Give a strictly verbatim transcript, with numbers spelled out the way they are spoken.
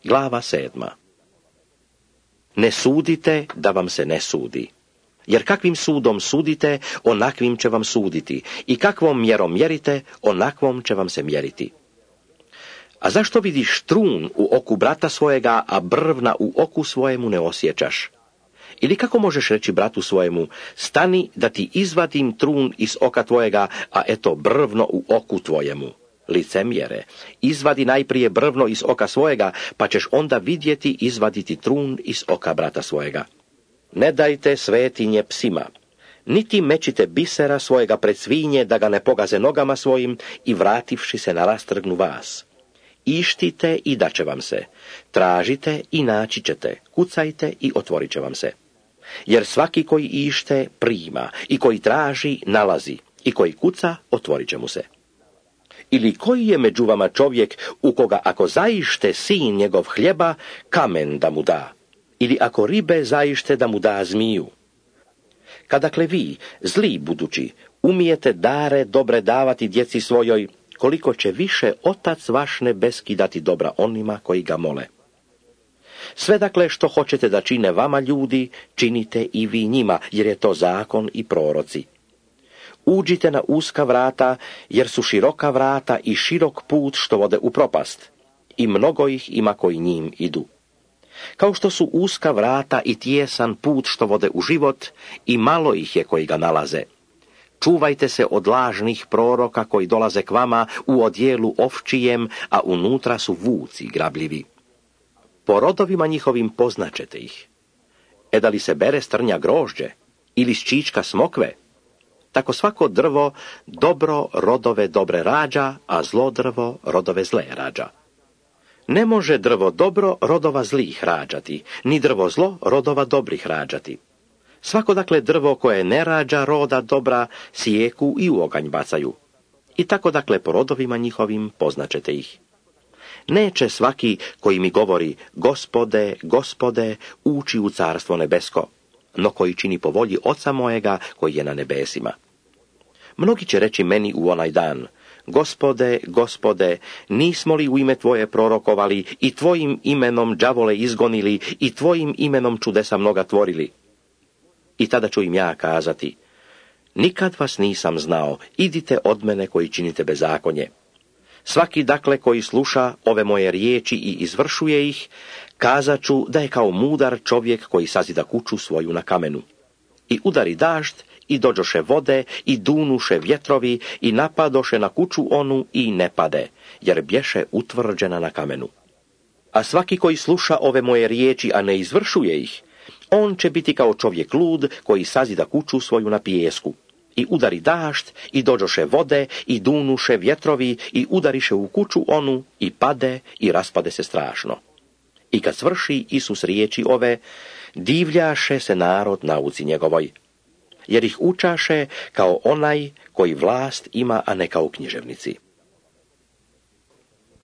Glava sedma. Ne sudite da vam se ne sudi. Jer kakvim sudom sudite, onakvim će vam suditi. I kakvom mjerom mjerite, onakvom će vam se mjeriti. A zašto vidiš trun u oku brata svojega, a brvna u oku svojemu ne osjećaš? Ili kako možeš reći bratu svojemu, stani da ti izvadim trun iz oka tvojega, a eto brvno u oku tvojemu? Licemjere, izvadi najprije brvno iz oka svojega, pa ćeš onda vidjeti izvaditi trun iz oka brata svojega. Ne dajte svetinje psima, niti mečite bisera svojega pred svinje, da ga ne pogaze nogama svojim i vrativši se na rastrgnu vas. Ištite i daće vam se, tražite i naći ćete, kucajte i otvorit će vam se. Jer svaki koji ište prima, i koji traži nalazi, i koji kuca otvorit će mu se. Ili koji je među vama čovjek u koga ako zaište sin njegov hljeba, kamen da mu da? Ili ako ribe zaište da mu da zmiju? Kadakle vi, zli budući, umijete dare dobre davati djeci svojoj, koliko će više Otac vaš nebeski dati dobra onima koji ga mole. Sve dakle što hoćete da čine vama ljudi, činite i vi njima, jer je to zakon i proroci. Uđite na uska vrata, jer su široka vrata i širok put što vode u propast, i mnogo ih ima koji njim idu. Kao što su uska vrata i tijesan put što vode u život, i malo ih je koji ga nalaze. Čuvajte se od lažnih proroka koji dolaze k vama u odjelu ovčijem, a unutra su vuci grabljivi. Po rodovima njihovim poznačete ih. E da li se bere s trnja grožđe ili s čička smokve? Tako svako drvo dobro rodove dobre rađa, a zlo drvo rodove zle rađa. Ne može drvo dobro rodova zlih rađati, ni drvo zlo rodova dobrih rađati. Svako dakle drvo koje ne rađa roda dobra, sijeku i u oganj bacaju. I tako dakle po rodovima njihovim poznačete ih. Neće svaki koji mi govori, Gospode, Gospode, ući u carstvo nebesko, no koji čini po volji Oca mojega koji je na nebesima. Mnogi će reći meni u onaj dan, Gospode, Gospode, nismo li u ime Tvoje prorokovali i Tvojim imenom đavole izgonili i Tvojim imenom čudesa mnoga tvorili? I tada ću im ja kazati, nikad vas nisam znao, idite od mene koji činite bezakonje. Svaki dakle koji sluša ove moje riječi i izvršuje ih, kazat ću da je kao mudar čovjek koji sazida kuću svoju na kamenu. I udari dažd, i dođoše vode, i dunuše vjetrovi, i napadoše na kuću onu, i ne pade, jer bješe utvrđena na kamenu. A svaki koji sluša ove moje riječi, a ne izvršuje ih, on će biti kao čovjek lud koji sazida kuću svoju na pijesku. I udari dažd, i dođoše vode, i dunuše vjetrovi, i udariše u kuću onu, i pade, i raspade se strašno. I kad svrši Isus riječi ove, divljaše se narod nauci njegovoj, jer ih učaše kao onaj koji vlast ima, a ne kao književnici.